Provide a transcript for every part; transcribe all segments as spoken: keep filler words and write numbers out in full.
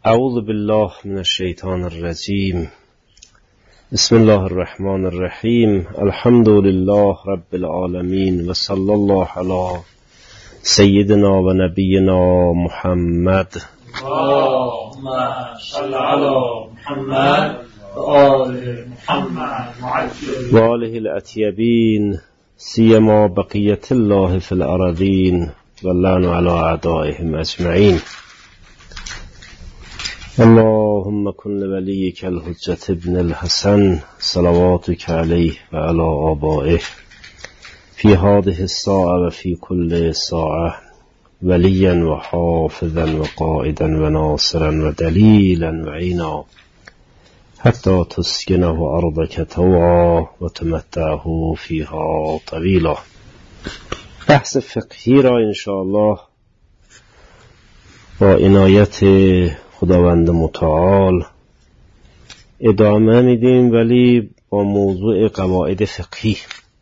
اعوذ بالله من الشیطان الرجیم. بسم الله الرحمن الرحیم. الحمد لله رب العالمین و صلی الله علی سیدنا و نبینا محمد. اللهم صل علی محمد و آل محمد و آله الاطیبین سیما بقیت الله فی الارضین و اللعن علی اعدائهم اجمعین. اللهم کن لولیک الحجة ابن الحسن صلواتک علیه و علی آبائه فی هذه الساعة و فی کل ساعة ولیا و حافظا و قائدا و ناصرا و دلیلا و عینا حتی تسکنه ارضک طوعا و تمتعه فیها طویلا. بحث فقهی را انشاءالله با عنایت خداوند متعال ادامه میدیم، ولی با موضوع قواعد فقهی.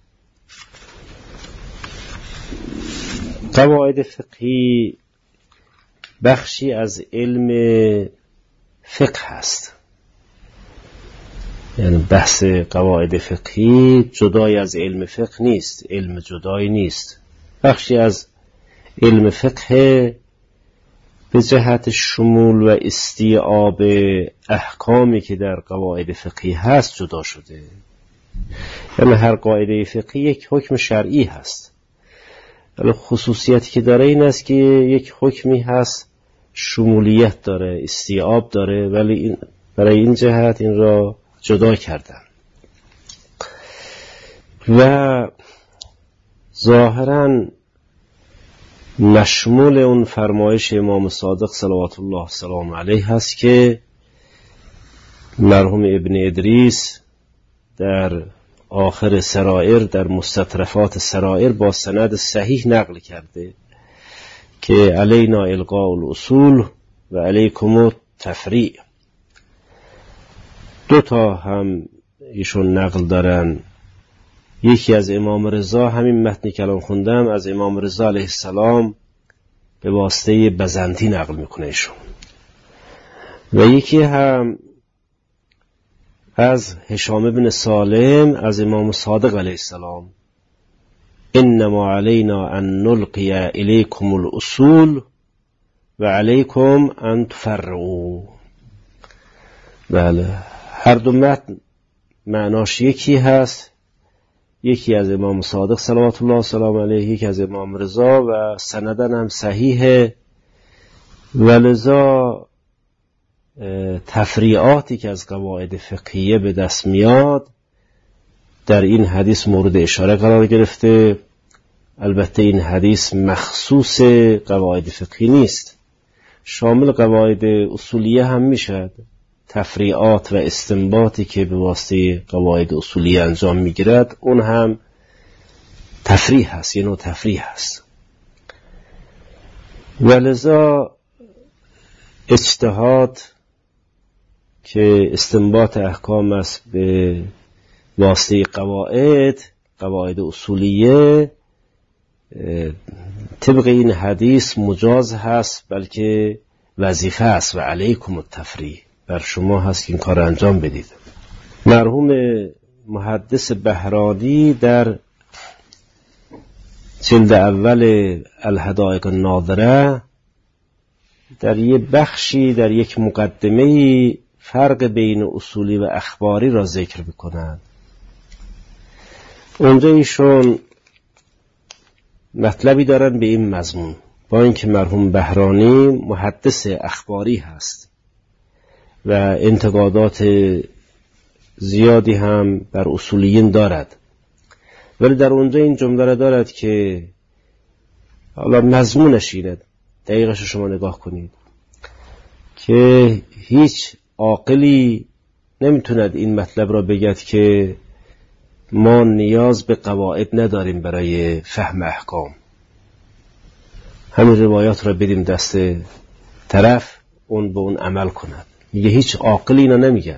قواعد فقهی بخشی از علم فقه هست، یعنی بحث قواعد فقهی جدای از علم فقه نیست، علم جدایی نیست، بخشی از علم فقه به جهت شمول و استیعاب احکامی که در قواعد فقهی هست جدا شده. یعنی هر قاعده فقهی یک حکم شرعی هست، ولی خصوصیتی که داره این است که یک حکمی هست شمولیت داره، استیعاب داره، ولی این برای این جهت این را جدا کردن و ظاهراً مشمول اون فرمایش امام صادق صلوات الله سلام علیه هست که مرحوم ابن ادریس در آخر سرائر، در مستطرفات سرائر با سند صحیح نقل کرده که علینا القاء الاصول و علیکم التفریع. دو تا هم ایشون نقل دارن، یکی از امام رضا، همین متنی که الان خوندم از امام رضا علیه السلام به واسطه بزنطی نقل میکنه ایشون، و یکی هم از هشام بن سالم از امام صادق علیه السلام، انما علینا ان نلقی الیکم الاصول و علیکم ان تفرعوا. بله، هر دو متن معناش یکی هست، یکی از امام صادق صلوات الله سلام علیه، یکی از امام رضا و سندن هم صحیحه، و لذا تفریعاتی که از قواعد فقهیه به دست میاد در این حدیث مورد اشاره قرار گرفته. البته این حدیث مخصوص قواعد فقهی نیست، شامل قواعد اصولیه هم میشد. تفریعات و استنباطی که به واسطه قواعد اصولی انجام میگیرد اون هم تفریح هست، یه نوع تفریح هست. ولذا اجتهاد که استنباط احکام است به واسطه قواعد قواعد اصولیه طبق این حدیث مجاز هست، بلکه وظیفه است و علیکم التفریح، بر شما هست که این کار انجام بدید. مرحوم محدث بهرانی در جلد اول الحدائق الناظره در یک بخشی، در یک مقدمه، فرق بین اصولی و اخباری را ذکر می‌کنند. اونجا ایشون مطلبی دارن به این مضمون، با اینکه مرحوم بهرانی محدث اخباری هست و انتقادات زیادی هم بر اصولیین دارد، ولی در اونجا این جمله را دارد که حالا مضمونش اینه، دقیقش رو شما نگاه کنید، که هیچ عاقلی نمیتوند این مطلب را بگد که ما نیاز به قواعد نداریم برای فهم احکام، همین روایات را بدیم دست طرف، اون به اون عمل کند. میگه هیچ عاقلی اینا نمیگه،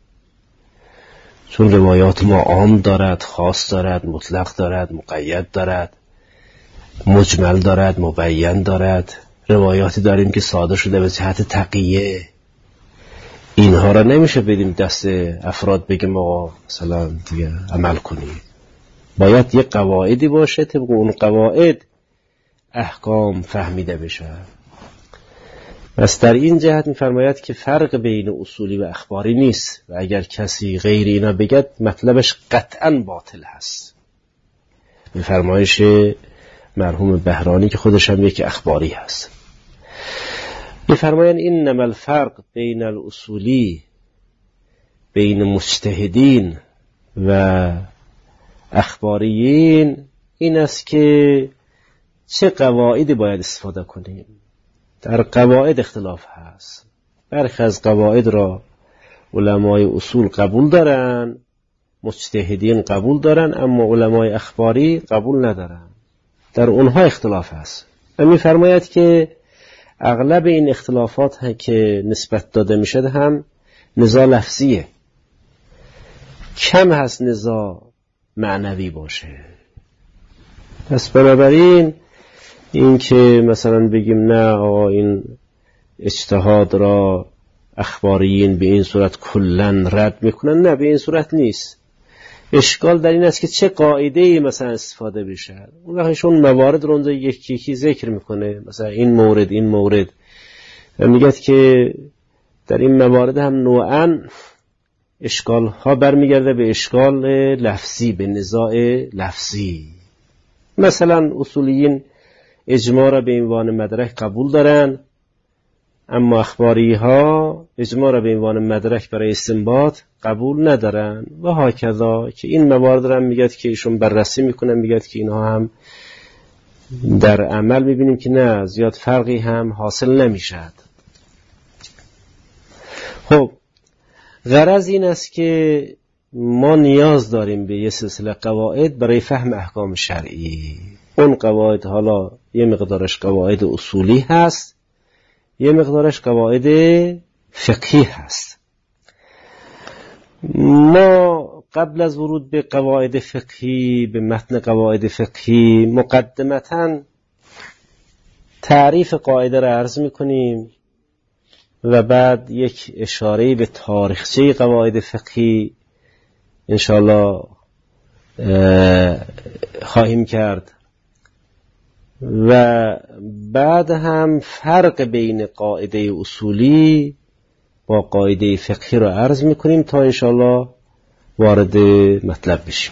چون روایات ما عام دارد، خاص دارد، مطلق دارد، مقید دارد، مجمل دارد، مبین دارد. روایاتی داریم که صادر شده به جهت تقیه، اینها را نمیشه بدیم دست افراد بگیم آقا مثلا دیگه عمل کنید. باید یک قواعدی باشه، طبق اون قواعد احکام فهمیده بشه. پس در این جهت می‌فرماید که فرق بین اصولی و اخباری نیست و اگر کسی غیر اینا بگد مطلبش قطعاً باطل هست. به فرمایش مرحوم بهرانی که خودش هم یک اخباری هست. می‌فرمایند اینما الفرق بین الاصولی، بین مجتهدین و اخباریین این است که چه قواعدی باید استفاده کنیم. در قواعد اختلاف هست. برخی از قواعد را علمای اصول قبول دارن، مجتهدین قبول دارن، اما علمای اخباری قبول ندارن. در اونها اختلاف هست. و می‌فرماید که اغلب این اختلافات که نسبت داده میشد هم نزاع لفظیه. کم هست نزاع معنوی باشه. پس بنابراین این که مثلا بگیم نه آقا این اجتهاد را اخباریین به این صورت کلن رد میکنن، نه به این صورت نیست. اشکال در این است که چه قاعده‌ای مثلا استفاده بشه. اون وقتشون موارد رو اونجا یکی یکی ذکر میکنه، مثلا این مورد این مورد، و میگه که در این موارد هم نوعاً اشکال ها برمیگرده به اشکال لفظی، به نزاع لفظی. مثلا اصولیین اجماع را به عنوان مدرک قبول دارن، اما اخباری ها اجماع را به عنوان مدرک برای استنباط قبول ندارن و هاکذا، که این موارد را میگه که ایشون بررسی میکنن، میگه که اینها هم در عمل میبینیم که نه زیاد فرقی هم حاصل نمیشد. خب غرض این است که ما نیاز داریم به یه سلسله قواعد برای فهم احکام شرعی. اون قواعد حالا یه مقدارش قواعد اصولی هست، یه مقدارش قواعد فقهی هست. ما قبل از ورود به قواعد فقهی، به متن قواعد فقهی، مقدمتاً تعریف قاعده را عرض می‌کنیم و بعد یک اشاره به تاریخچه قواعد فقهی انشاءالله خواهیم کرد و بعد هم فرق بین قاعده اصولی با قاعده فقهی را عرض میکنیم تا انشاءالله وارد مطلب بشیم.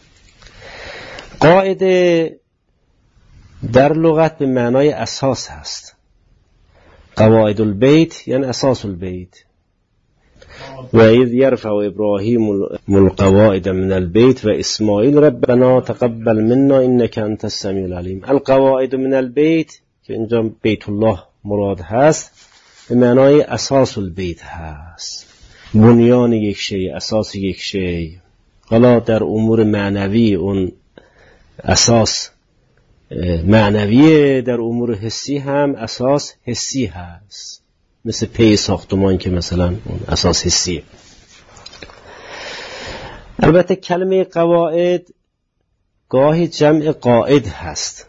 قاعده در لغت به معنای اساس هست. قواعد البیت یعنی اساس البیت. و اذ یرفع ابراهیم القواعد من البیت و اسماعیل ربنا تقبل منا انک انت السمیع العلیم. القواعد من البیت که اینجا بیت الله مراد هست به معنای اساس البیت هست، بنیان یک شی، اساس یک شی. حالا در امور معنوی اون اساس معنویه، در امور حسی هم اساس حسی هست، مثل پی ساختمان که مثلا اون اساس حسیه. البته کلمه قواعد گاهی جمع قاعد هست.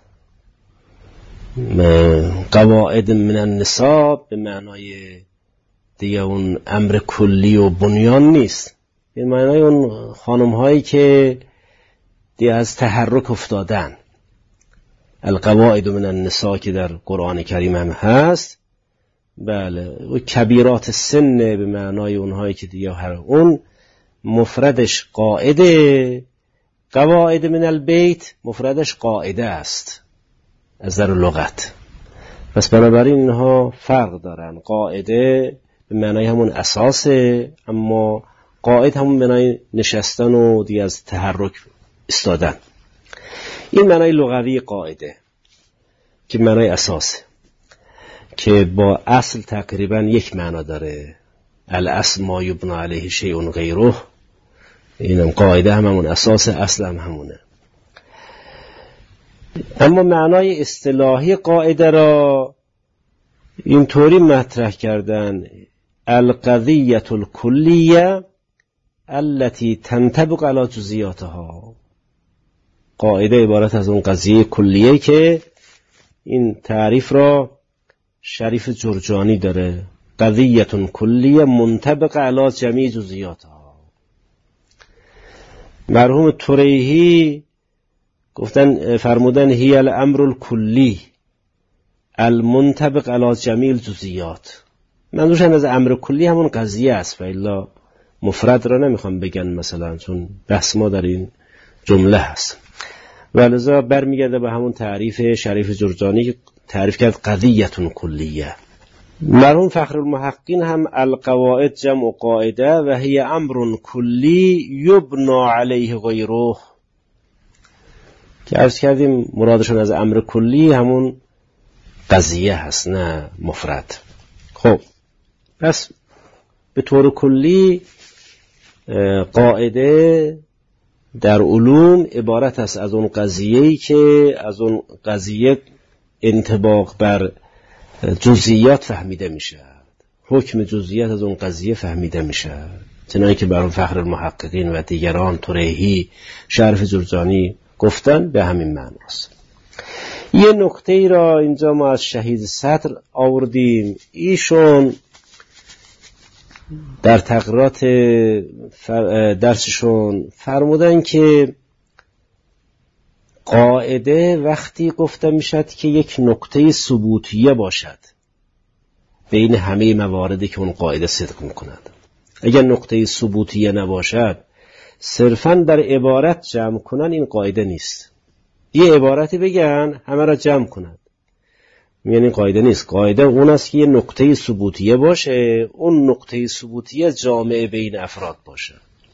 قواعد من النساء به معنای دیگه اون امر کلی و بنیان نیست، به معنای اون خانم هایی که دیگه از تحرک افتادن. القواعد من النساء که در قرآن کریم هم هست، بله، و کبیرات سن به معنای اونهایی که دیگه هر اون مفردش قاعده. قواعد من البیت مفردش قاعده است از در لغت. پس بنابراین اینها فرق دارن. قاعده به معنای همون اساسه، اما قاعد همون به معنای نشستن و دیگه از تحرک استادن. این معنای لغوی قاعده که معنای اساسه، که با اصل تقریبا یک معنا داره. الاصل ما یبنی علیه شیء غیره. اینم قاعده هم همون اساس، اصل هم همونه. اما معنای اصطلاحی قاعده را اینطوری مطرح کردن: القضیة الکلیه التي تنطبق على جزئیاتها. قاعده عبارت از اون قضیه کلیه که این تعریف را شریف جرجانی داره قضیه کلیه منطبق علی جمیع جزئیاتها. مرحوم توریحی گفتن فرمودن هی الامر الکلی المنطبق علی جمیع الجزئیات. منظورشون از امر کلی همون قضیه است و الا مفرد را نمیخوام بگن مثلا، چون بحث ما در این جمله هست. ولذا برمیگرده به همون تعریف شریف جرجانی که تعریف کرد قضیه کلیه. مرحوم فخرالمحققین هم القواعد جمع قاعده و هی امر کلی یبنا علیه غیره که عرض کردیم مرادشون از امر کلی همون قضیه هست نه مفرد. خب پس به طور کلی قاعده در علوم عبارت است از اون قضیه‌ای که از اون قضیه انطباق بر جزئیات فهمیده میشه، حکم جزئیات از اون قضیه فهمیده میشه، چنانکه که برای فخر المحققین و دیگران توریحی شریف جرجانی گفتن به همین معناست. یه نکته ای را اینجا ما از شهید صدر آوردیم. ایشون در تقریرات درسشون فرمودن که قاعده وقتی گفته میشد که یک نکته ثبوتیه باشد بین همه مواردی که اون قاعده صدق میکند. اگر نکته ثبوتیه نباشد صرفاً در عبارت جمع کنن این قاعده نیست. یه عبارتی بگن همه را جمع کنند، یعنی قاعده نیست. قاعده اون است که یه نکته ثبوتیه باشه، اون نکته ثبوتیه جامعه بین افراد باشه،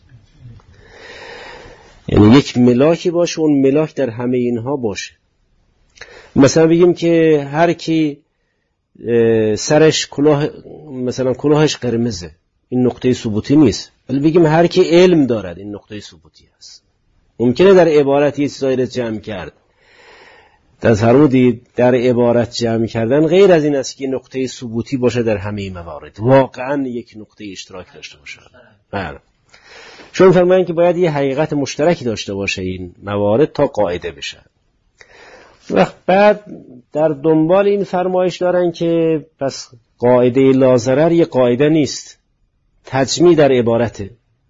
یعنی یک ملاکی باشه، اون ملاک در همه اینها باشه. مثلا بگیم که هر کی سرش کلاه، مثلا کلاهش قرمزه، این نکته ثبوتی نیست. ولی بگیم هر کی علم دارد، این نکته ثبوتی است. ممکنه در عبارت یه چیزایی رو جمع کرد. در فرمودید در عبارت جمع کردن غیر از این است که نقطه ثبوتی باشه در همه موارد، واقعا یک نقطه اشتراک داشته باشه. بله. چون فرمایند که باید یه حقیقت مشترکی داشته باشه این موارد تا قاعده بشه. و بعد در دنبال این فرمایش دارن که پس قاعده لا ضرر یه قاعده نیست، تجمیع در عبارته.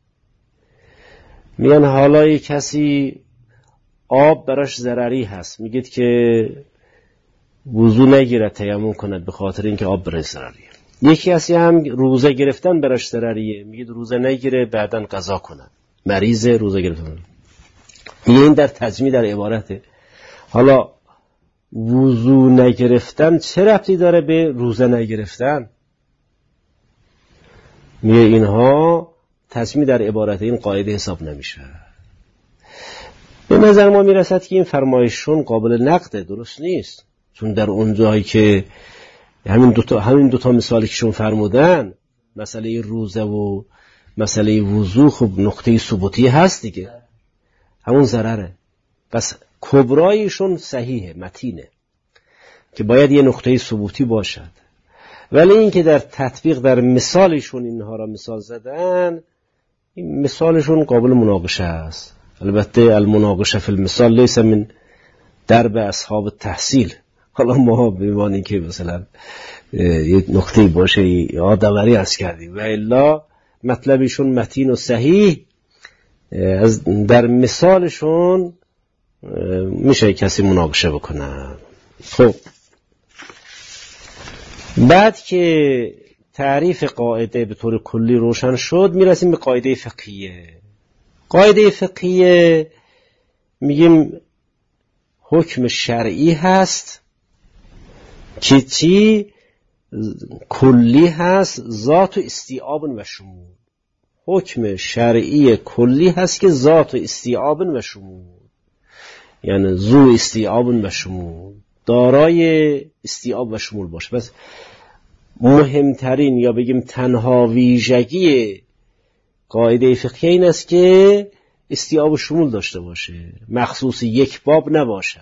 میگن حالا یک کسی آب براش ضرری هست، میگید که وضو نگیره تیمم کند به خاطر اینکه آب براش ضرریه. یکی کسی هم روزه گرفتن براش ضرریه، میگید روزه نگیره بعداً قضا کنه، مریض روزه گرفتن. این در تجمیع در عبارته. حالا وضو نگرفتن چه ربطی داره به روزه نگرفتن؟ میگه اینها تجمیع در عبارته، این قاعده حساب نمیشه. به نظر ما میرسد که این فرمایشون قابل نقده، درست نیست. چون در اون جایی که همین دوتا همین دوتا مثالی که شون فرمودن، مسئله روزه و مسئله وضو، خب نقطه ثبوتی هست دیگه، همون ضرره. پس کبرایشون صحیحه، متینه که باید یه نقطه ثبوتی باشد. ولی این که در تطبیق در مثالشون اینها را مثال زدن، این مثالشون قابل مناقشه است. البته المناقشه فی المثال لیس من درب اصحاب التحصیل. حالا ما بمانیم که مثلا یک نقطه باشه یادآوری از کردیم و الا مطلبشون متین و صحیح، از در مثالشون میشه کسی مناقشه بکنه. خب بعد که تعریف قاعده به طور کلی روشن شد، میرسیم به قاعده فقهیه. قاعده فقهیه میگیم حکم شرعی هست که چی؟ کلی هست، ذات و استیعاب و شمول. حکم شرعی کلی هست که ذات و استیعاب و شمول، یعنی ذو استیعاب و شمول، دارای استیعاب و شمول باشه. بس مهمترین یا بگیم تنها ویژگی قاعده فقهی این است که استیعاب و شمول داشته باشه، مخصوص یک باب نباشه.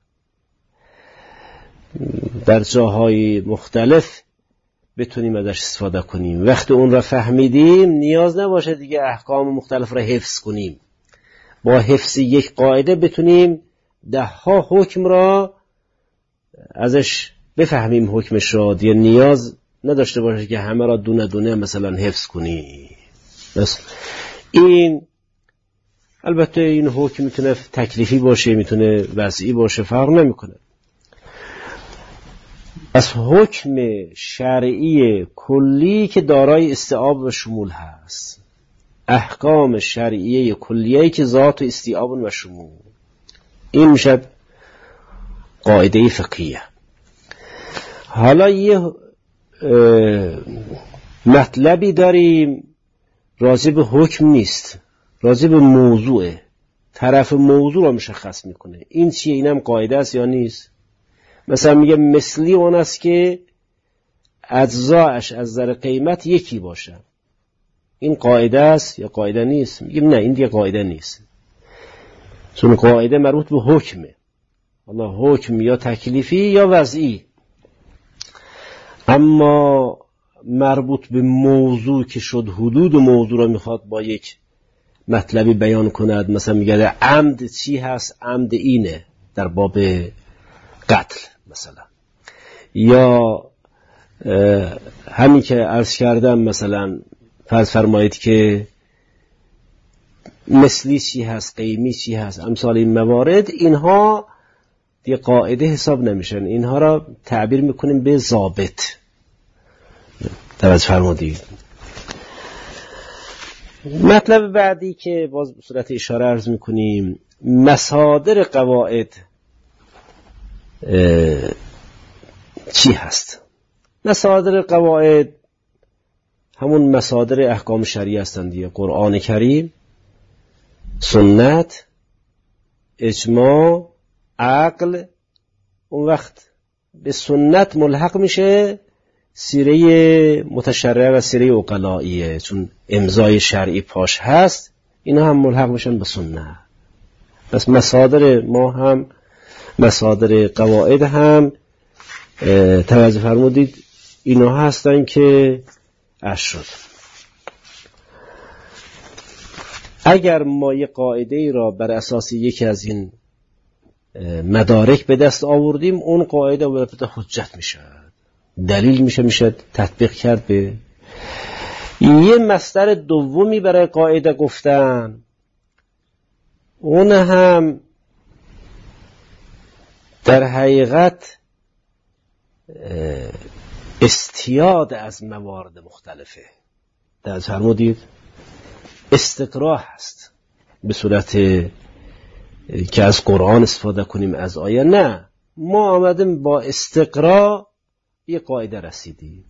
در جاهای مختلف بتونیم ازش استفاده کنیم. وقتی اون را فهمیدیم نیاز نباشه دیگه احکام مختلف را حفظ کنیم. با حفظ یک قاعده بتونیم ده ها حکم را ازش بفهمیم حکمش را، دیگه نیاز نداشته باشه که همه را دونه دونه مثلا حفظ کنی. بس این البته این حکم میتونه تکلیفی باشه، میتونه وضعی باشه، فرق نمیکنه. پس حکم شرعی کلی که دارای استیعاب و شمول هست، احکام شرعیه کلیه‌ای که ذات و استیعاب و شمول، این میشه قاعده فقهیه. حالا یه مطلبی داریم راجع به حکم نیست، راجع به موضوعه، طرف موضوع را مشخص میکنه. این چیه؟ اینم قاعده است یا نیست؟ مثلا میگه مثلی اون است که اجزاش از نظر قیمت یکی باشه. این قاعده است یا قاعده نیست؟ میگیم نه، این دیگه قاعده نیست، چون قاعده مربوط به حکمه. حالا حکم یا تکلیفی یا وضعی، اما مربوط به موضوع که شد حدود موضوع را میخواد با یک مطلبی بیان کند. مثلا میگه عمد چی هست؟ عمد اینه در باب قتل مثلا، یا همین که عرض کردم مثلا فرض فرمایید که مثلی چی هست، قیمی چی هست، امثال این موارد، اینها دیگه قاعده حساب نمیشن، اینها را تعبیر میکنیم به ضابط. توجه فرمودید. مطلب بعدی که باز به صورت اشاره عرض میکنیم، مصادر قواعد چی هست؟ مصادر قواعد همون مصادر احکام شرعی هستند دیگه. قرآن کریم، سنت، اجماع، عقل. اون وقت به سنت ملحق میشه سیره متشرعه و سیره عقلائیه، چون امضای شرعی پاش هست، اینا هم ملحق میشن به سنت. پس مصادر ما هم، مصادر قواعد هم توجه فرمودید اینا هستن که اش شد. اگر ما یک قاعده ای را بر اساس یکی از این مدارک به دست آوردیم، اون قاعده به حجت میشه، دلیل میشه، میشه تطبیق کرد به. یه مصدر دومی برای قاعده گفتن، اون هم در حقیقت استیاد از موارد مختلفه. در فرمودید استقرا هست به صورت که از قرآن استفاده کنیم، از آیه نه، ما آمدیم با استقرا یه قاعده رسیدیم.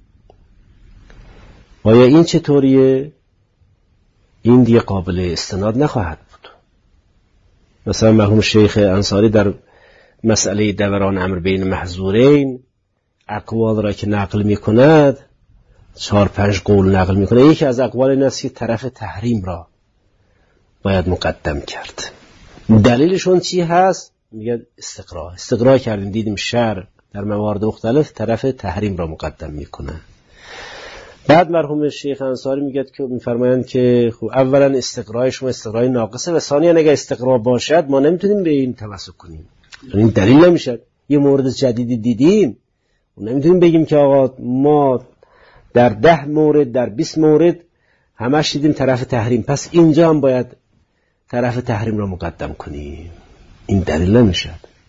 آیا این چطوریه؟ این دیگه قابل استناد نخواهد بود. مثلا مرحوم شیخ انصاری در مسئله دوران امر بین محظورین اقوال را که نقل می کند، چهار پنج قول نقل می کند. یکی از اقوال این است که طرف تحریم را باید مقدم کرد. دلیلشون چی هست؟ میگه استقرا. استقرا کردیم دیدیم شرع در موارد مختلف طرف تحریم را مقدم می کند. بعد مرحوم شیخ انصاری میگه که میفرمایند که خب اولا استقرای شما استقرای ناقصه و ثانیا اگه استقرا باشد ما نمیتونیم به این توسل کنیم، این دلیل نمیشه. یه مورد جدیدی دیدیم و نمیتونیم بگیم که آقا ما در ده مورد در بیست مورد همش دیدیم طرف تحریم، پس اینجا هم باید طرف تحریم را مقدم کنیم. این دلیل نمیشه.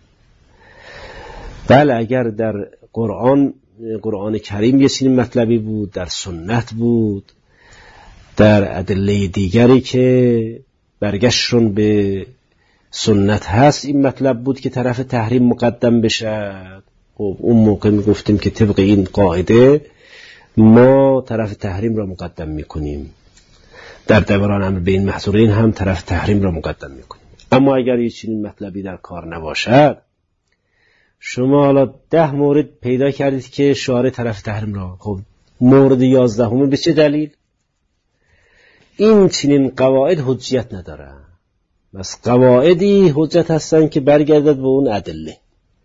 بله اگر در قرآن قرآن کریم یه چنین مطلبی بود، در سنت بود، در ادله دیگری که برگشتشون به سنت هست این مطلب بود که طرف تحریم مقدم بشه، خب اون موقع میگفتیم که طبق این قاعده ما طرف تحریم را مقدم میکنیم. در دوران امر بین محظورین هم طرف تحریم را مقدم میکنیم. اما اگر یه چنین مطلبی در کار نباشد، شما حالا ده مورد پیدا کردید که شارع طرف تحریم را، خب مورد یازدهم به چه دلیل؟ این چنین قواعد حجیت نداره. بس قواعدی حجت هستن که برگردد به اون ادله.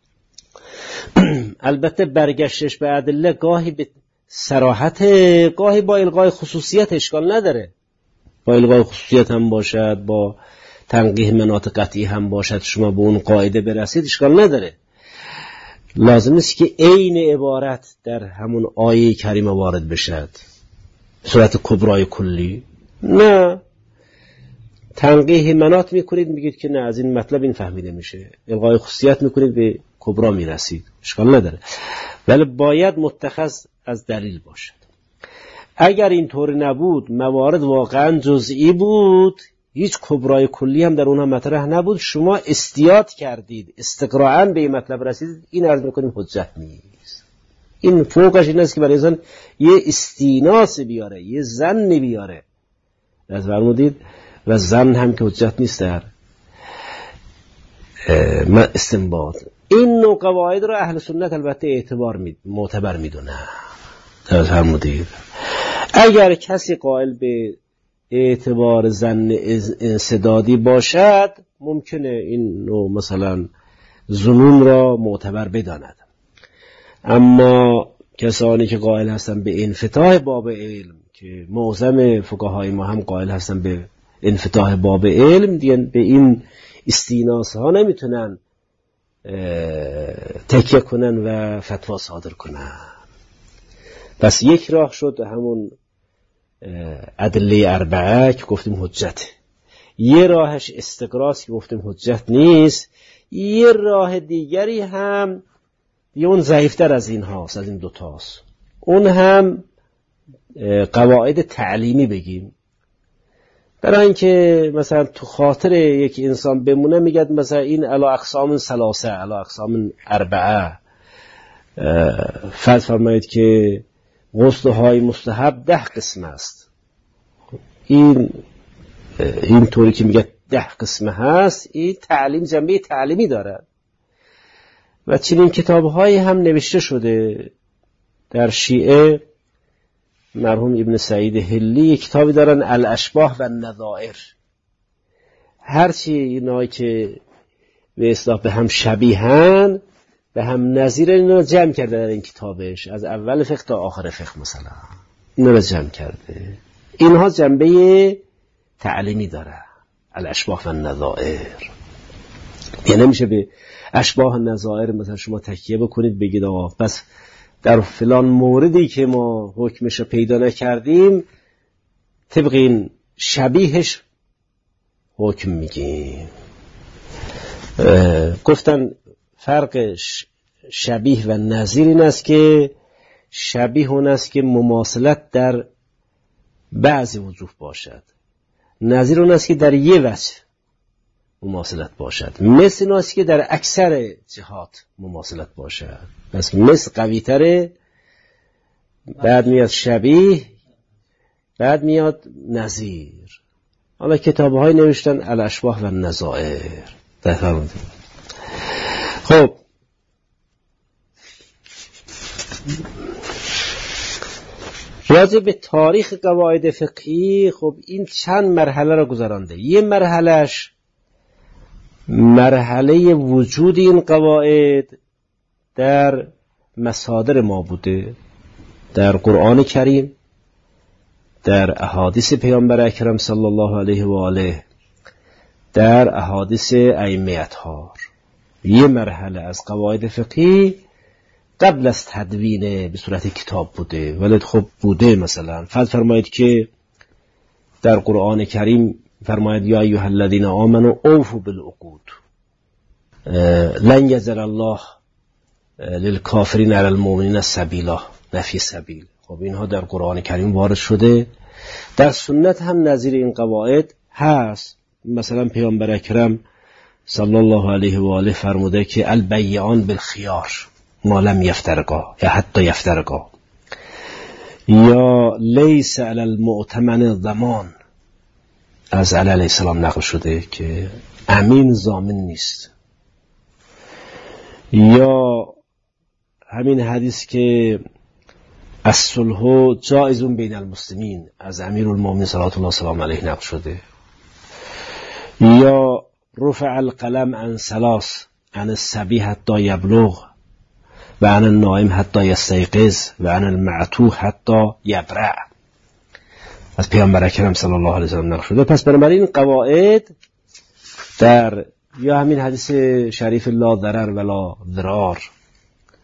البته برگشتش به ادله گاهی به صراحت، گاهی با الغای خصوصیت اشکال نداره. با الغای خصوصیت هم باشد، با تنقیح مناط قطعی هم باشد، شما به اون قاعده برسید اشکال نداره. لازم نیست که عین عبارت در همون آیه کریمه وارد بشد صورت کبرای کلی. نه، تنقیح منات میکنید، میگید که نه از این مطلب این فهمیده میشه، الغای خصوصیت میکنید به کبرا میرسید، اشکال نداره، ولی باید متخذ از دلیل باشد. اگر اینطور نبود، موارد واقعا جزئی بود، هیچ کبرای کلی هم در اونها مطرح نبود، شما استیاد کردید، استقراءاً به این مطلب رسیدید، این عرض میکنیم حجت نیست. این فوقش این است که برای انسان یه استیناس بیاره، یه ظن بیاره، از فرمودید و ظن هم که حجت نیست در استنباط. این نوع قواعد رو اهل سنت البته اعتبار می معتبر میدونه. از فرمودید اگر کسی قائل به اعتبار ظن انسدادی باشد، ممکنه این نوع مثلا ظنون را معتبر بداند، اما کسانی که قائل هستن به انفتاح باب علم، که معظم فقهای ما هم قائل هستن به انفتاح باب علم، دیگه به این استیناس ها نمیتونن تکیه کنن و فتوا صادر کنن. پس یک راه شد همون ادله اربعه که گفتیم حجته، یه راهش استقراست که گفتیم حجت نیست، یه راه دیگری هم یه اون ضعیفتر از این هاست، از این دوتاست، اون هم قواعد تعلیمی بگیم، برای اینکه مثلا تو خاطر یک انسان بمونه، میگد مثلا این علا اقسام ثلاثه، علا اقسام اربعه، فرض فرمایید که غسل های مستحب ده قسم است، این این طوری که میگه ده قسم هست، این تعلیم جنبه تعلیمی داره و چنین کتاب‌هایی هم نوشته شده. در شیعه مرحوم ابن سعید هلی کتابی دارن الاشباح و النظائر، هرچی اینایی که به اصطلاح به هم شبیهن به هم نظیر، اینا جمع کرده در این کتابش، از اول فقه تا آخر فقه مثلا اینا رو جمع کرده. اینها جنبه تعلیمی داره، الاشباح و النظائر. یعنی نمیشه به اشباح و نظائر مثلا شما تکیه بکنید بگید آقا بس در فلان موردی که ما حکمش رو پیدا نکردیم طبق این شبیهش حکم میگیم. گفتن فرق شبیه و نظیر این است که شبیه اون است که مماثلت در بعضی وجوه باشد، نظیر اون است که در یه وجه مماثلت باشد، مثل اون است که در اکثر جهات مماثلت باشد. پس مثل قوی تره، بعد میاد شبیه، بعد میاد نظیر. حالا کتاب های نوشتن الاشباح و النظائر. خب راجع به تاریخ قواعد فقهی، خب این چند مرحله را گذرانده. یه مرحلهش مرحله وجود این قواعد در مصادر ما بوده، در قرآن کریم، در احادیث پیامبر اکرم صلی الله علیه و آله، در احادیث ائمه اطهار. یه مرحله از قواعد فقهی قبل از تدوین به صورت کتاب بوده، ولی خب بوده. مثلا فرض فرمایید که در قرآن کریم فرماید یا ایها الذین آمنوا اوفوا بالعقود لن یجعل الله للکافرین علی المؤمنین سبیلا، نفی سبیل. خب اینها در قرآن کریم وارد شده، در سنت هم نظیر این قواعد هست. مثلا پیامبر اکرم صلی الله علیه و آله فرموده که البیعان بالخیار ما لم یفترقا یا حتی یفترقا، یا لیس علی المؤتمن ضمان، از علی علیه السلام نقل شده که امین ضامن نیست. یا همین حدیث که الصلح جائز بین المسلمین، از امیرالمومنین صلوات الله وسلامه علیه نقل شده. یا رفع القلم عن ثلاث، عن الصبی حتی یبلغ و عن النائم حتی یستیقظ و عن المعتوه حتی یبرع، از پیامبر اکرم صلی الله علیه و سلم نقل شده. پس بنابراین قواعد در یا همین حدیث شریف لا ضرر ولا ضرار،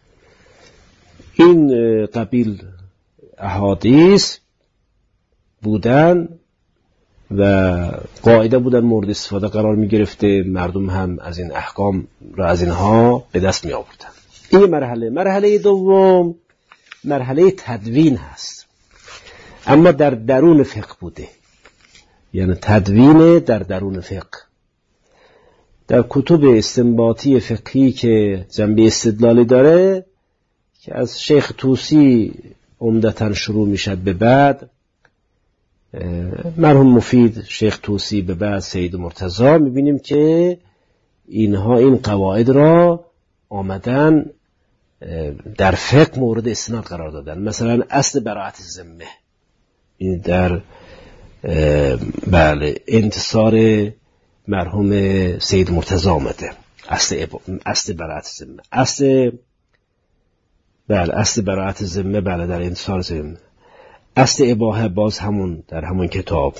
این قبیل احادیث بودن و قاعده بودن مورد استفاده قرار می گرفته، مردم هم از این احکام را از اینها به دست می آوردن. این مرحله. مرحله دوم مرحله تدوین هست، اما در درون فقه بوده، یعنی تدوین در درون فقه. در کتب استنباطی فقهی که جنبه استدلالی داره که از شیخ طوسی عمدتاً شروع میشد به بعد، مرحوم مفید، شیخ طوسی، به بعد سید مرتضی، میبینیم که اینها این قواعد را آمدن در فقه مورد استناد قرار دادن. مثلا اصل براءت ذمه، این در بله انتصار مرحوم سید مرتضی آمده، اصل اصل براءت ذمه، اصل بله اصل براءت ذمه، بله در انتصار ذمه. اصل اباحه باز همون در همون کتاب.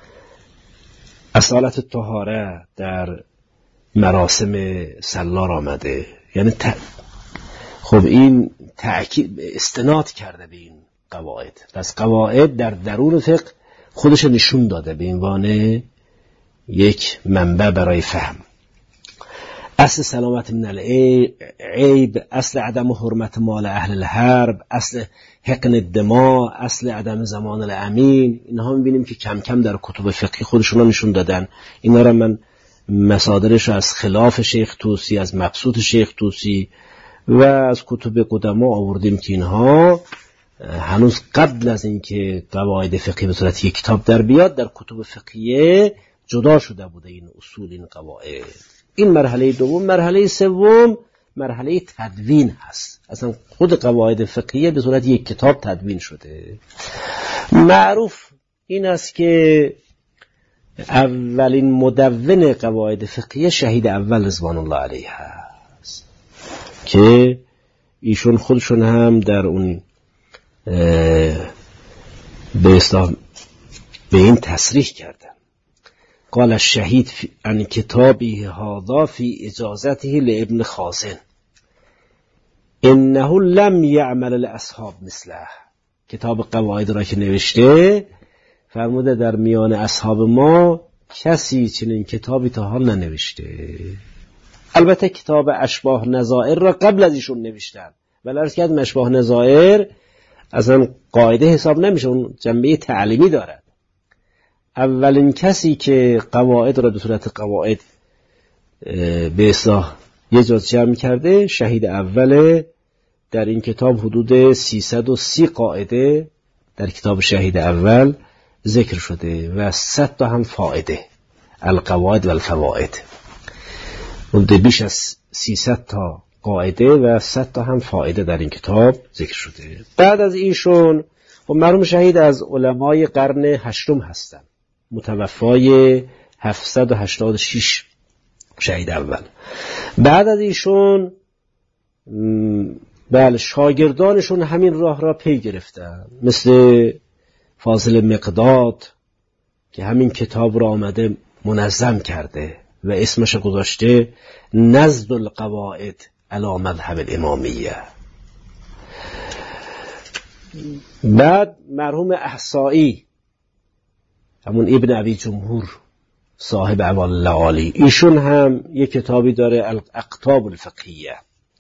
اصالت طهاره در مراسم سلار آمده. یعنی ت... خب این تأکید استناد کرده به این قواعد. پس قواعد در درون فقه خودش نشون داده به عنوان یک منبع برای فهم. اصل سلامت من العیب، اصل عدم حرمت مال اهل الحرب، اصل حقن الدماء، اصل عدم زمان الامین. اینها می‌بینیم که کم کم در کتب فقهی خودشون نشون دادن. اینا را من مصادرش رو از خلاف شیخ طوسی، از مبسوط شیخ طوسی و از کتب قدما آوردیم که اینها هنوز قبل از اینکه قواعد فقهی به صورت یک کتاب در بیاد، در کتب فقهیه جدا شده بوده این اصول، این قواعد. این مرحله دوم. مرحله سوم مرحله تدوین هست. اصلا خود قواعد فقهیه به صورت یک کتاب تدوین شده. معروف این است که اولین مدون قواعد فقهیه شهید اول رضوان الله علیه هست که ایشون خودشون هم در اون به اصطلاح به این تصریح کردن. قال الشهید عن کتابه هذا فی اجازته لابن خازن انه لم یعمل الاصحاب مثله. کتاب قواعد را که نوشته فرموده در میان اصحاب ما کسی چنین کتابی تا حال ننوشته. البته کتاب اشباه نظائر را قبل از ایشون نوشتن، ولی عرض کردم اشباه نظائر اصلا قاعده حساب نمیشه، اون جنبه تعلیمی دارد. اولین کسی که قواعد را به صورت قواعد به اصلاح یه جا جمع کرده شهید اوله. در این کتاب حدود سیصد و سی قاعده در کتاب شهید اول ذکر شده و صد تا هم فائده، القواعد و الفوائد، حدود بیش از سیصد تا قاعده و صد تا هم فائده در این کتاب ذکر شده. بعد از ایشون و مرحوم شهید از علمای قرن هشتم هستند، متوفای هفتصد و هشتاد و شش شهید اول. بعد از ایشون بله شاگردانشون همین راه را پی گرفتن، مثل فاضل مقداد که همین کتاب را آمده منظم کرده و اسمش گذاشته نزد القواعد علی مذهب الامامیه. بعد مرحوم احصایی، همون ابن ابی جمهور صاحب اعوال اللعالی، ایشون هم یک کتابی داره الاقطاب الفقهیه.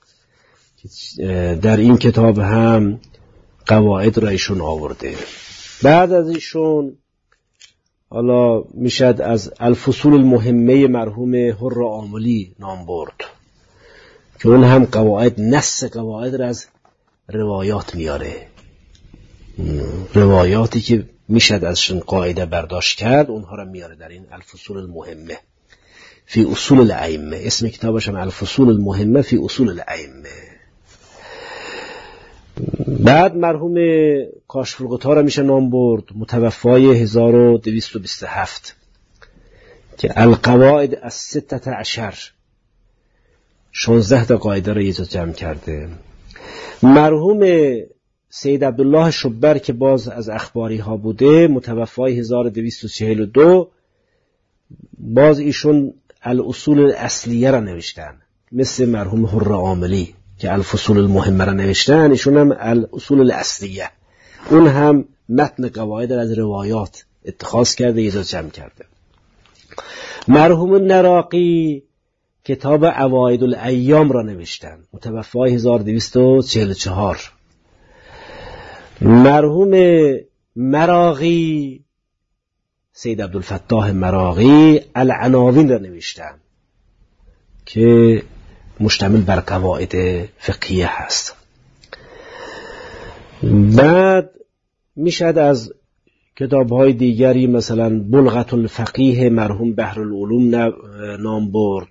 در این کتاب هم قواعد را ایشون آورده. بعد از ایشون حالا میشد از الفصول المهمه مرحوم حر عاملی نام برد که اون هم قواعد، نص قواعد را از روایات میاره، روایاتی که میشد ازشون قاعده برداشت کرد اونها را میاره در این الفصول المهمه فی اصول الائمه. اسم کتابش هم الفصول المهمه فی اصول الائمه. بعد مرحوم کاشف الغطا را میشه نام برد، متوفای هزار و دویست و بیست و هفت، که القواعد از ستت عشر، شانزده تا قاعده را یه جا جمع کرده. مرحوم سید عبدالله شبر که باز از اخباری ها بوده، متوفای هزار و دویست و چهل و دو، باز ایشون الاصول الاصلیه را نوشتن، مثل مرحوم حر عاملی که الفصول المهمه را نوشتن، ایشون هم الاصول الاصلیه، اون هم متن قواعد از روایات اتخاذ کرده، یه جا جمع کرده. مرحوم نراقی کتاب عواید الایام را نوشتن، متوفی هزار و دویست و چهل و چهار. مرحوم مراغی، سید عبدالفتاح مراغی، العناوین را نوشتن که مشتمل بر قواعد فقهیه هست. بعد میشد از کتاب‌های دیگری مثلا بلغة الفقیه مرحوم بحرالعلوم نام برد،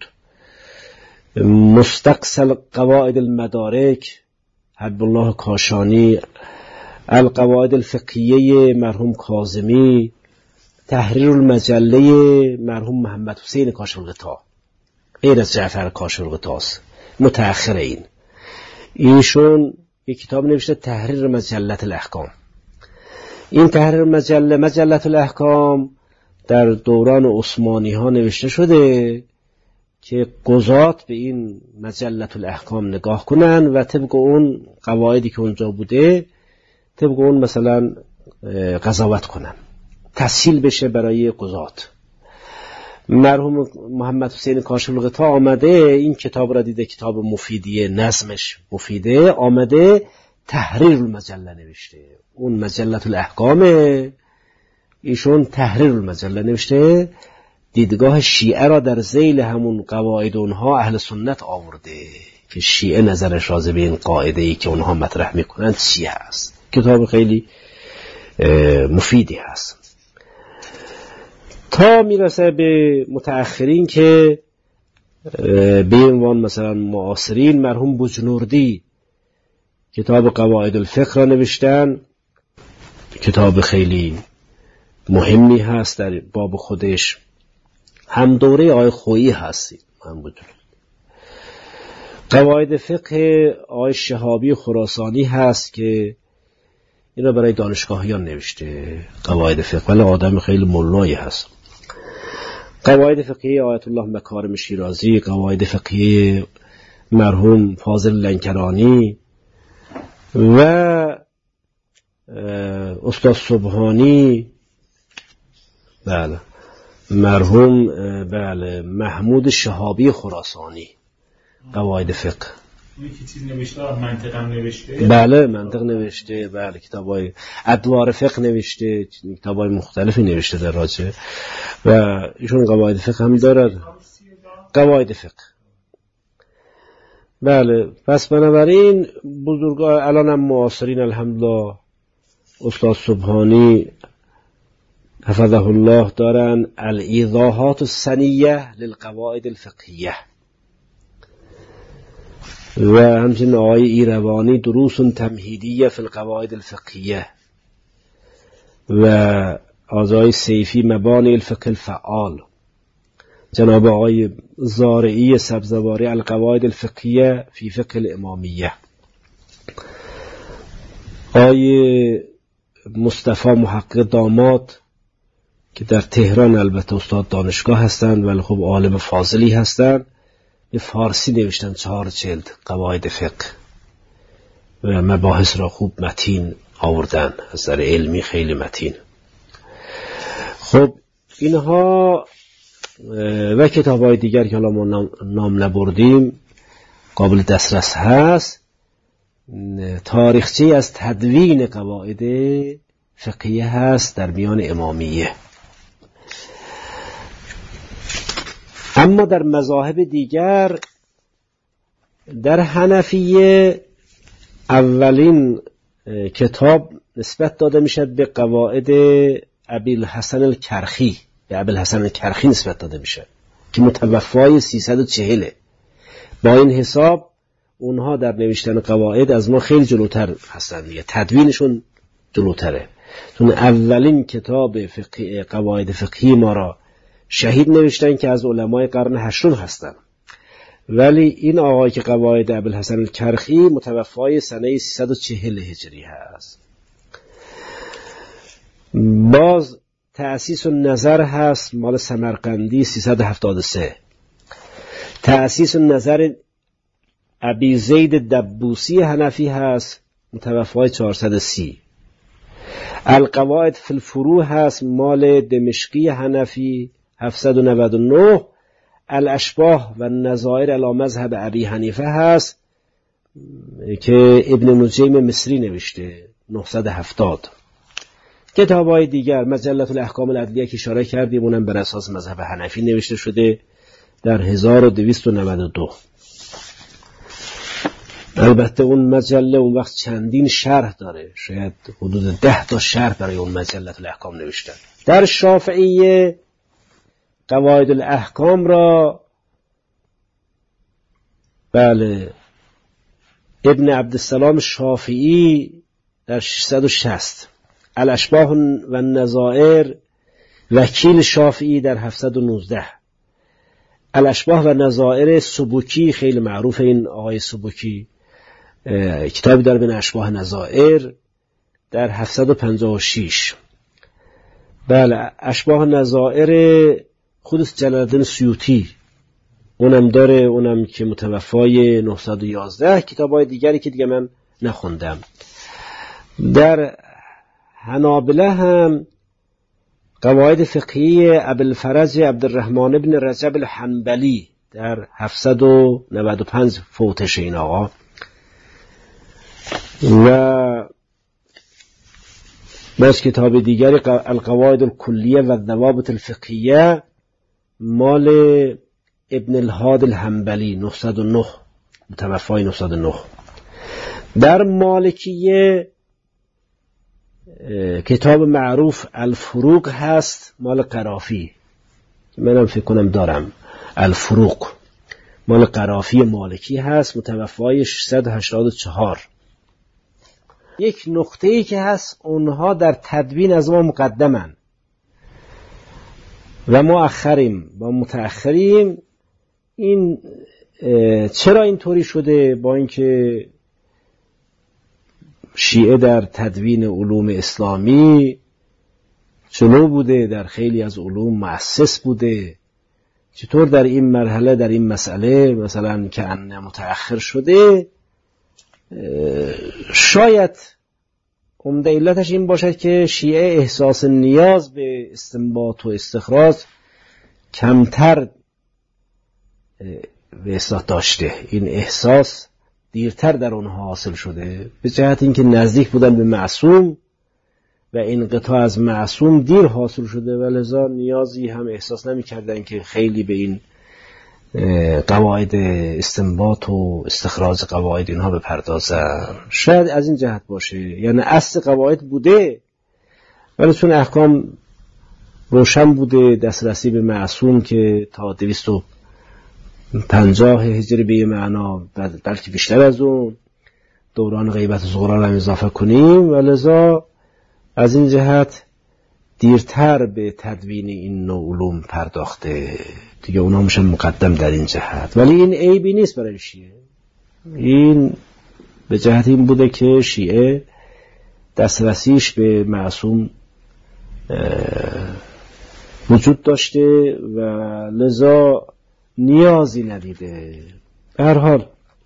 مستقصل قواعد المدارک حبیب الله کاشانی، القواعد الفقهیه مرحوم کاظمی، تحریر المجله مرحوم محمد حسین کاشف‌الغطا، غیر از جعفر کاشف‌الغطا است، متأخر این. ایشون یک کتاب نوشته تحریر مجله الاحکام. این تحریر مجله مجله الاحکام در دوران عثمانی ها نوشته شده که قضات به این مجله الاحکام نگاه کنن و طبق اون قواعدی که اونجا بوده طبق اون مثلا قضاوت کنن، تسهیل بشه برای قضات. مرحوم محمد حسین کاشف‌الغطا آمده این کتاب را دیده، کتاب مفیدیه، نظمش مفیده، آمده تحریر المجله نوشته. اون مجله الاحکام، ایشون تحریر المجله نوشته، دیدگاه شیعه را در ذیل همون قواعد اونها اهل سنت آورده که شیعه نظرش راجع به این قاعده ای که اونها مطرح میکنند چیه است. کتاب خیلی مفیدی هست. تا میرسه به متأخرین که به عنوان مثلا معاصرین، مرحوم بجنوردی کتاب قواعد الفقه را نوشتن، کتاب خیلی مهمی هست در باب خودش، هم دوره آقای خویی هستی. من بجنوردی قواعد فقه آقای شهابی خراسانی هست که این را برای دانشگاهیان نوشته، قواعد فقه، ولی آدم خیلی ملایی هست. قواعد فقهی آیت الله مکارم شیرازی، قواعد فقهی مرحوم فاضل لنکرانی و استاد سبحانی، بله مرحوم بله محمود شهابی خراسانی، قواعد فقه. یکی چیز نوشته، منطق هم نوشته. بله منطق نوشته، بله کتابای ادوار فقه نوشته، کتابای مختلفی نوشته در راجع، و ایشون قواعد فقه هم دارد. قواعد فقه، بله. پس بنابراین بزرگان الان هم معاصرین الحمدلله، استاد سبحانی حفظه الله دارن الایضاحات السنیه للقواعد الفقهیه، و همچنین آقای ایروانی دروس تمهیدیه فی القواعد الفقهیه، و آقای سیفی مبانی الفقه الفعال، جناب آقای زارعی سبزواری القواعد الفقهیه فی فقه الامامیه، آقای مصطفی محقق داماد که در تهران البته استاد دانشگاه هستند ولی خب عالم فاضلی هستند، به فارسی نوشتن چهار جلد قواعد فقه و مباحث را خوب متین آوردن، از نظر علمی خیلی متین. خب اینها و کتاب‌های دیگر که حالا ما نام, نام نبردیم قابل دسترس هست. تاریخچه از تدوین قواعد فقهیه هست در میان امامیه. اما در مذاهب دیگر، در حنفیه اولین کتاب نسبت داده میشد به قواعد ابی الحسن الکرخی، به ابی الحسن الکرخی نسبت داده میشه که متوفای سیصد و چهل. با این حساب اونها در نوشتن قواعد از ما خیلی جلوتر هستن دیگه، تدوینشون جلوتره، چون اولین کتاب فقه قواعد فقهی ما را شهید نوشتن که از علمای قرن هشتم هستن، ولی این آقای که قواعد ابی الحسن الکرخی متوفای سنه سیصد و چهل هجری هست. باز تأسیس النظر هست مال سمرقندی سیصد و هفتاد و سه. تأسیس النظر ابی زید دبوسی حنفی هست، متوفای چهارصد و سی. القواعد فی الفروع هست، مال دمشقی حنفی، هفتصد و نود و نه. الاشباه و نظائر علی مذهب ابی حنیفه هست که ابن نجیم مصری نوشته، نهصد و هفتاد. کتاب‌های دیگر مجلة الاحکام العدلیه که اشاره کردیم، اونم بر اساس مذهب حنفی نوشته شده در هزار و دویست و نود و دو. البته اون مجله اون وقت چندین شرح داره، شاید حدود ده تا شرح برای اون مجلة الاحکام نوشتن. در شافعیه قواعد الاحکام را بله ابن عبدالسلام شافعی در ششصد و شصت، الاشباه و نظائر وکیل شافعی در هفتصد و نوزده، الاشباه و نظائر سبوکی، خیلی معروف این آقای سبوکی، کتابی داره بین اشباه نظائر در هفتصد و پنجاه و شش. بله اشباه نظائر خودش جلال الدین سیوطی اونم داره، اونم که متوفای نهصد و یازده. کتاب‌های دیگری که دیگه من نخوندم. در حنابله هم قواعد فقهی ابوالفرج عبدالرحمن بن رجب الحنبلی در هفتصد و نود و پنج فوتش این آقا. و باز کتاب دیگری القواعد الکلیه و الضوابط الفقهیه، مال ابن الهاد الحنبلی، نهصد و نه، متوفای نهصد و نه. در مالکیه کتاب معروف الفروق هست، مال قرافی، منم فکر کنم دارم، الفروق مال قرافی مالکی هست، متوفای ششصد و هشتاد و چهار. یک نقطه‌ای که هست، اونها در تدوین از ما مقدمن و ما اخریم با متأخریم. این چرا اینطوری شده؟ با اینکه شیعه در تدوین علوم اسلامی جلو بوده، در خیلی از علوم مؤسس بوده، چطور در این مرحله در این مسئله مثلا که ان متأخر شده؟ شاید عمده علتش این باشد که شیعه احساس نیاز به استنباط و استخراج کمتر به اصطلاح داشته. این احساس دیرتر در اونها حاصل شده، به جهت اینکه نزدیک بودن به معصوم و این انقطاع از معصوم دیر حاصل شده و لذا نیازی هم احساس نمی کردن که خیلی به این قواعد استنباط و استخراج قواعد اینها بپردازن. شاید از این جهت باشه، یعنی اصل قواعد بوده ولی چون احکام روشن بوده، دسترسی به معصوم که تا دویست و پنجاه هجری به معنا، بلکه بیشتر از اون، دوران غیبت صغرا هم اضافه کنیم، و لذا از این جهت دیرتر به تدوین این نوع علوم پرداخته دیگه، اونا میشن مقدم در این جهت. ولی این عیبی نیست برای شیعه، این به جهت این بوده که شیعه دسترسیش به معصوم وجود داشته و لذا نیازی ندیده. به هر حال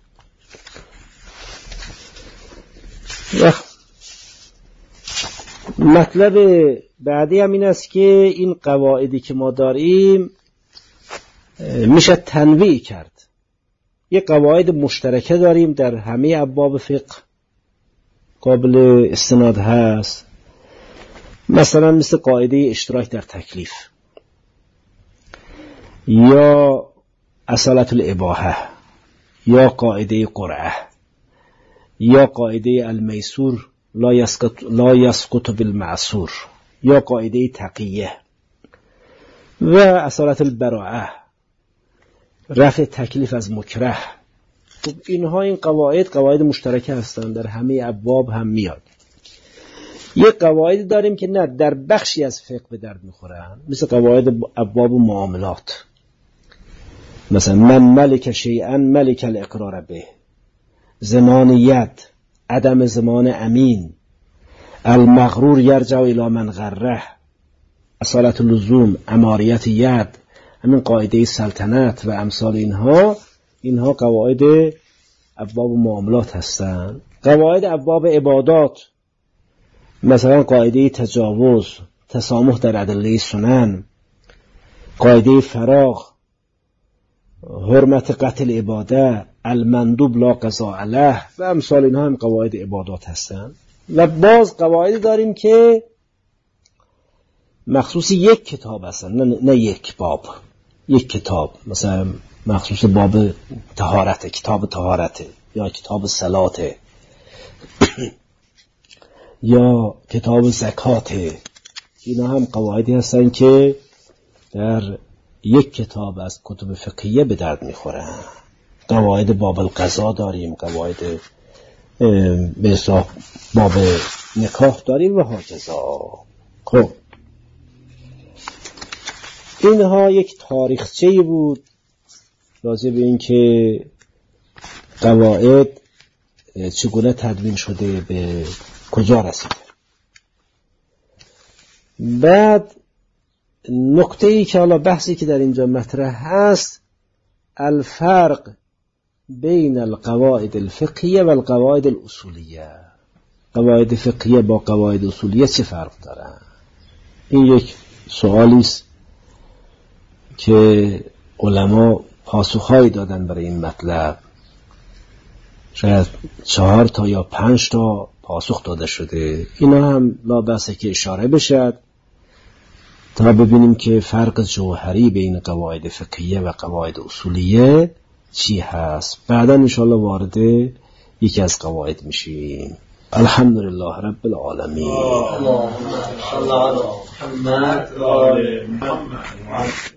مطلب بعدی هم این است که این قواعدی که ما داریم میشه تنویع کرد. یه قواعد مشترکه داریم در همه ابواب فقه قابل استناد هست، مثلا مثل قاعده اشتراک در تکلیف یا اصالت الاباحه یا قاعده قرعه یا قاعده المیسور لا یسقط لا یسقط بالمعسور یا قاعده تقیه و اصالت البراءه، رفع تکلیف از مکره. خب اینها این قواعد قواعد مشترکه هستند، در همه ابواب هم میاد. یه قواعد داریم که نه در بخشی از فقه به درد میخورن، مثل قواعد ابواب معاملات، مثلا من ملک شیئا ملک الاقرار به، ضمان ید، عدم ضمان امین، المغرور یرجع الی من غره، اصالت اللزوم، اماریت ید، همین قاعده سلطنت و امثال اینها. اینها قواعد ابواب معاملات هستن، قواعد ابواب عبادات، مثلا قاعده تجاوز، تسامح در ادله سنن، قاعده فراغ، حرمت قتل عباده، المندوب لا قضا علیه و امثال اینها هم قواعد عبادات هستن. و باز قواعدی داریم که مخصوص یک کتاب هستن، نه, نه یک باب، یک کتاب، مثلا مخصوص باب طهارت، کتاب طهارت، یا کتاب صلات، یا کتاب زکات. اینا هم قواعدی هستن که در یک کتاب از کتب فقهیه به درد میخورن. قواعد باب القضا داریم، قواعد به حساب باب نکاح داریم و هاکذا. خب اینها یک تاریخچه‌ای بود راجع به این که قواعد چگونه تدوین شده، به کجا رسیده. بعد نکته ای که حالا بحثی که در اینجا مطرح هست، الفرق بین القواعد الفقهیه و القواعد الاصولیه. قواعد فقهیه با قواعد اصولیه چه فرق دارن؟ این یک سوالی است که علما پاسخهایی دادن برای این مطلب. شاید چهار تا یا پنج تا پاسخ داده شده. اینا هم لا بأسه که اشاره بشد تا ببینیم که فرق جوهری بین قواعد فقهیه و قواعد اصولیه چی هست. بعدا انشاءالله وارد یکی از قواعد میشیم. الحمدلله رب العالمین. اللهم صل علی محمد و آل محمد.